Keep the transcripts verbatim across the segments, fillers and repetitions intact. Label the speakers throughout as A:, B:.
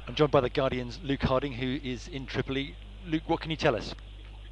A: I'm joined by the Guardian's Luke Harding, who is in Tripoli. Luke, what can you tell us?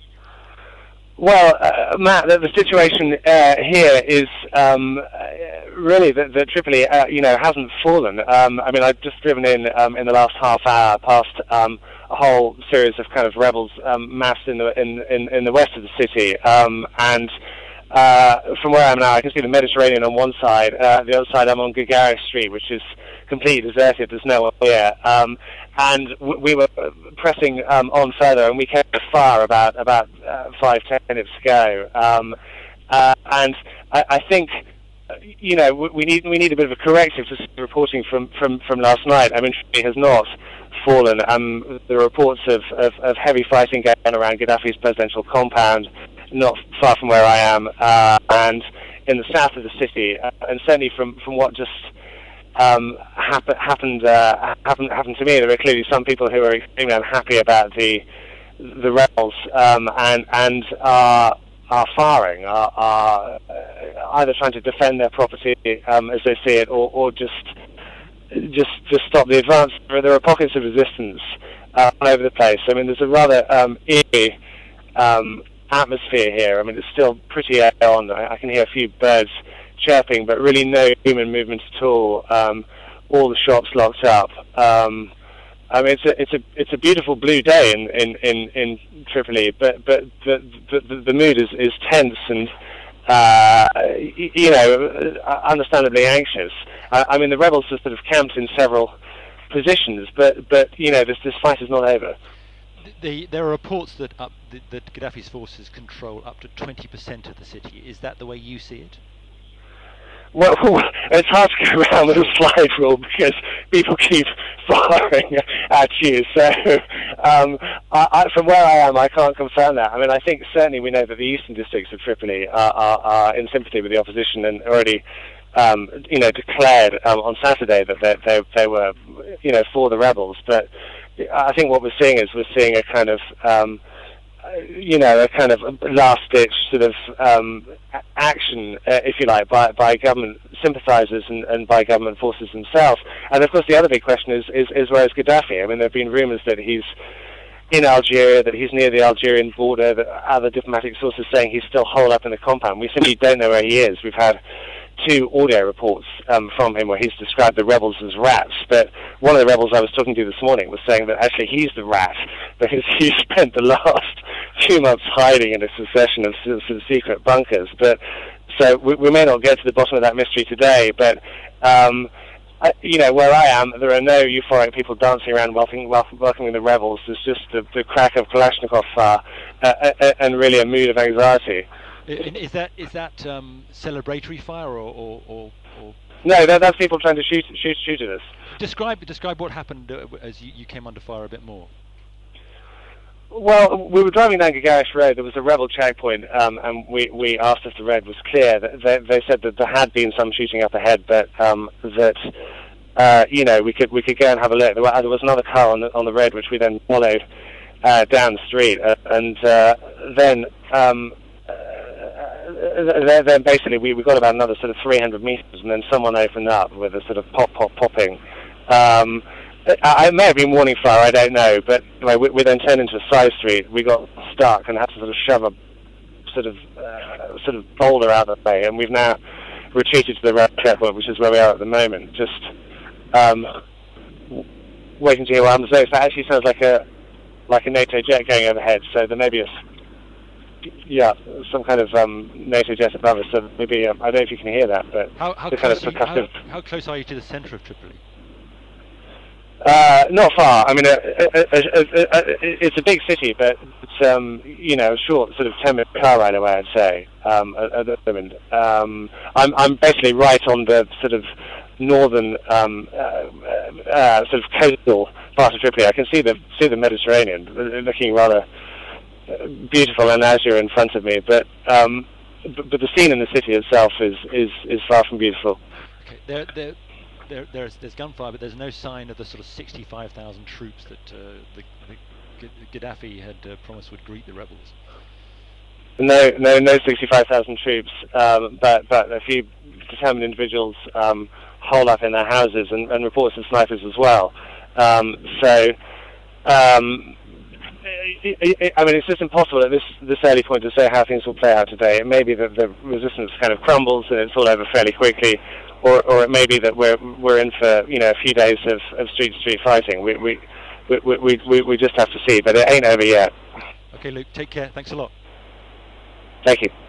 B: Well, uh, Matt, the, the situation uh, here is um, uh, really that, that Tripoli, uh, you know, hasn't fallen. Um, I mean, I've just driven in um, in the last half hour past um, a whole series of kind of rebels um, massed in the in, in, in the west of the city, um, and uh, from where I am now, I can see the Mediterranean on one side. Uh, the other side, I'm on Gagarin Street, which is completely deserted. There's no one here. Um, and w- we were pressing um, on further, and we came as far about about uh, five ten minutes ago. Um, uh, and I, I think, you know, we need we need a bit of a corrective to the reporting from, from, from last night. I mean, Tripoli has not fallen. Um, the reports of, of, of heavy fighting going on around Gaddafi's presidential compound, not far from where I am, uh, and in the south of the city, uh, and certainly from, from what just um, happen, happened uh, happened happened to me. There were clearly some people who were extremely unhappy about the the rebels um, and and are are firing, are, are either trying to defend their property um, as they see it, or, or just just just stop the advance. There are pockets of resistance uh, all over the place. I mean, there's a rather um, eerie um, atmosphere here. I mean, it's still pretty early on. I, I can hear a few birds chirping, but really no human movement at all. Um, all the shops locked up. Um, I mean, it's a it's a it's a beautiful blue day in in, in, in Tripoli, but but the, the the mood is, is tense and uh, you know, understandably anxious. I, I mean, the rebels are sort of camped in several positions, but but you know, this this fight is not over.
A: The, there are reports that up that, that Gaddafi's forces control up to twenty percent of the city. Is that the way you see it?
B: Well, it's hard to go around with a slide rule because people keep firing at you. So, um, I, I, from where I am, I can't confirm that. I mean, I think certainly we know that the eastern districts of Tripoli are, are, are in sympathy with the opposition and already, um, you know, declared um, on Saturday that they, they, they were, you know, for the rebels. But I think what we're seeing is we're seeing a kind of um, you know, a kind of last-ditch sort of um, action, uh, if you like, by, by government sympathizers and, and by government forces themselves. And of course, the other big question is, is, is where is Gaddafi? I mean, there have been rumors that he's in Algeria, that he's near the Algerian border, that other diplomatic sources saying he's still holed up in the compound. We simply don't know where he is. We've had two audio reports um, from him where he's described the rebels as rats, but one of the rebels I was talking to this morning was saying that actually he's the rat because he spent the last two months hiding in a succession of sort of secret bunkers. But so we, we may not get to the bottom of that mystery today, but um, I, you know, where I am, there are no euphoric people dancing around welcoming, welcoming the rebels. There's just the, the crack of Kalashnikov fire uh, uh, and really a mood of anxiety.
A: Is that is that um, celebratory fire or, or, or, or
B: no? That, that's people trying to shoot shoot shoot at us.
A: Describe describe what happened uh, as you, you came under fire a bit more.
B: Well, we were driving down Gagarish Road. There was a rebel checkpoint, um, and we, we asked if the road was clear. They, they said that there had been some shooting up ahead, but um, that uh, you know we could we could go and have a look. There, were, there was another car on the on the road which we then followed uh, down the street, uh, and uh, then. Um, Uh, then basically we, we got about another sort of three hundred meters, and then someone opened up with a sort of pop, pop, popping. Um, I, I may have been warning fire, I don't know, but anyway, we, we then turned into a side street. We got stuck and had to sort of shove a sort of uh, sort of boulder out of the way, and we've now retreated to the road checkpoint, which is where we are at the moment. Just um, waiting to hear what happens next. That actually sounds like a like a NATO jet going overhead, so there may be a Yeah, some kind of um, NATO jet above us. So maybe um, I don't know if you can hear that, but
A: how, how,
B: the
A: close,
B: kind of
A: are you, how, how close are you to the centre of Tripoli?
B: Uh, not far. I mean, uh, uh, uh, uh, uh, it's a big city, but it's um, you know, a short sort of ten-minute car ride away, I'd say. Um, at the moment, um, I'm I'm basically right on the sort of northern um, uh, uh, sort of coastal part of Tripoli. I can see the see the Mediterranean looking rather beautiful and azure in front of me, but, um, but but the scene in the city itself is is, is far from beautiful.
A: Okay, there there there there's there's gunfire, but there's no sign of the sort of sixty-five thousand troops that uh, the, the Gaddafi had uh, promised would greet the rebels.
B: No, no, no sixty-five thousand troops, um, but but a few determined individuals um, holed up in their houses, and, and reports of snipers as well. Um, so, um, I mean, it's just impossible at this this early point to say how things will play out today. It may be that the resistance kind of crumbles and it's all over fairly quickly, or or it may be that we're we're in for you know a few days of, of street to street fighting. We we, we we we we just have to see, but it ain't over yet.
A: Okay, Luke. Take care. Thanks a lot.
B: Thank you.